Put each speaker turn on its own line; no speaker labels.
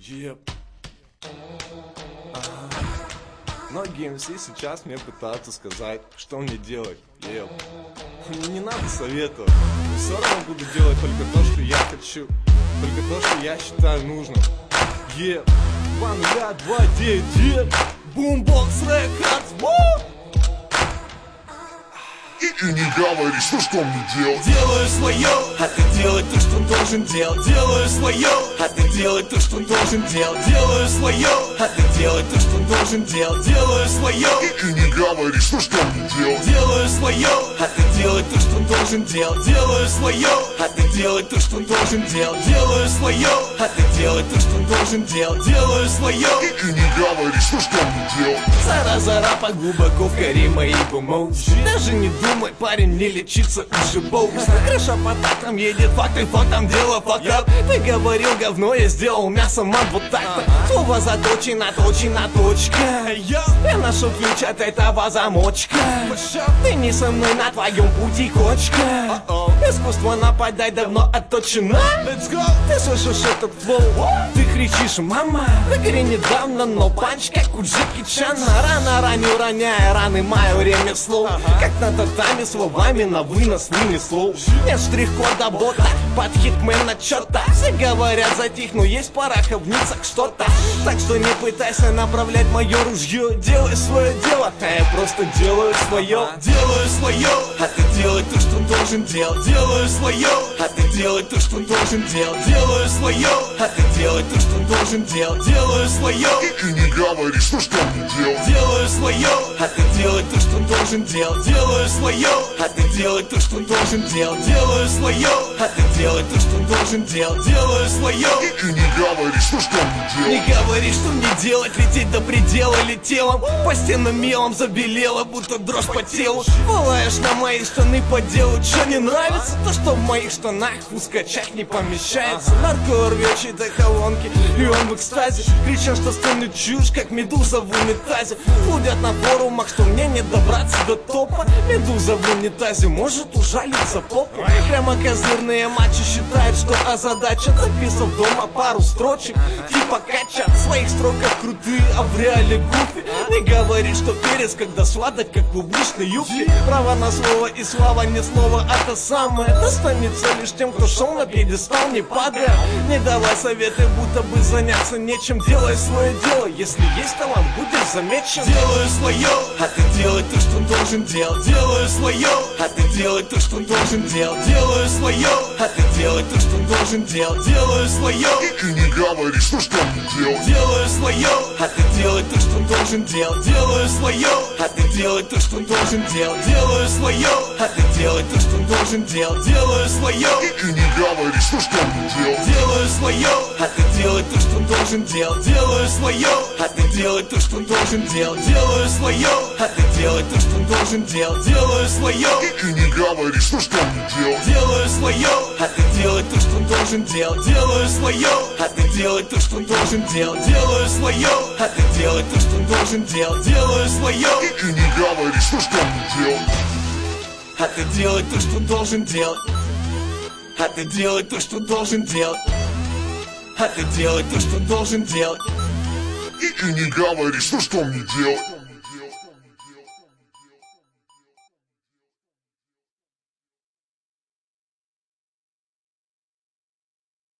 Еп. Многие МС сейчас мне пытаются сказать, что мне делать. Еп. Мне не надо советовать. Я все равно буду делать только то, что я хочу. Только то, что я считаю нужным. Еп. 2029. Еп. Boombox Records.
И не говори, что мне делать.
Делаю свое, а ты делай то, что должен делать. Делаю свое, а ты делай то, что должен делать. Делаю свое, а ты делай то, что должен делать. Делаю свое,
И не говори, что мне делать.
делаю свое, а ты делай то, что должен делать. Делаю свое, а ты делай то, что должен делать. Делаю свое, а ты делай то, что должен делать. Делаю свое,
И не говори, что мне делать.
Зара-зара глубоко в коре моей помолчи. Даже не думай, парень, не лечиться уже больно. Крыша по тактам едет, факты фактом, дело фактов. Ты говорил говно, я сделал мясо, мат, вот так-то. Слово заточено, точена точка. Я нашел ключ от этого замочка. Ты не со мной на твоем пути, кочка. Искусство нападать давно отточено. Ты слышишь этот флоу? Ты кричишь, мама. В игре недавно, но панч, как у Джеки Чана. Рано раню, роняя раны, мое ремесло. Как на татами словами на вынос не слов. Нет штрих-кода бота, под хитмена чё-то. Все говорят затихну, есть пора в ницах что-то. Так что не пытайся направлять мое ружье. Делай свое дело, а я просто делаю свое. Делаю свое, а ты делай то, что должен делать. Делаю свое, а ты делай то, что должен делать. Делаю свое, а ты делай то, что должен делать. Делаю свое,
И не говори, что мне делать.
делаю свое, а ты делай то, что должен делать. Делаю свое, а ты делай то, что должен делать. Делаю свое, а ты делай то, что должен делать. Делаю свое,
И не говори, что мне
не
делать.
говори, что мне делать. Лететь до предела летелом, по стенам мелом забелела, будто дрожь по телу. Пылаешь на мои штаны по делу. Что не нравится? То, что в моих штанах ускачать не помещается. Нарко рвет чьи-то колонки, и он в экстазе. Кричат, что сцены чушь, как медуза в унитазе. Ходят на форумах, что мне не добраться до топа. Медуза в унитазе может ужалиться попу. Прямо козырные матчи считают, что озадачат. Записав дома пару строчек, типа качат. В своих строках крутые, а в реале гуфи. Не говори, что перец, когда сладок, как клубничный юбки. Право на слово и слава не слово, а то самое. Достанется лишь тем, кто шел на пьедестал, не падая. Не давай советы, будто бы заняться нечем. Делай свое дело, если есть талант, будешь замечен. Делаю свое, а ты делай то, что должен делать. Делаю свое, а ты делай то, что должен делать. Делаю свое, а ты делай то, что должен делать. Делаю свое,
И не говори, что мне делать.
делаю свое, а ты делай то, что должен делать. Делаю свое, а ты делай то, что должен делать. Делаю свое, а ты делай то, что должен делать. Делаю свое,
И не говори, что мне делать.
делаю свое, а ты делай то, что должен делать. Делаю свое, а ты делай то, что должен делать. Делаю свое, а ты делай то, что должен делать. Делаю свое,
И не говори, что мне делать.
делаю свое, а ты делай то, что должен делать. Делаю свое, а ты делай то, что должен делать. Делаю свое, а ты делай то, что должен делать. Делаю свое,
И не говори, что мне делать.
а ты делай то, что должен делать. А ты делай то, что должен делать. А ты делай то, что должен делать.
И не говори, что мне делать.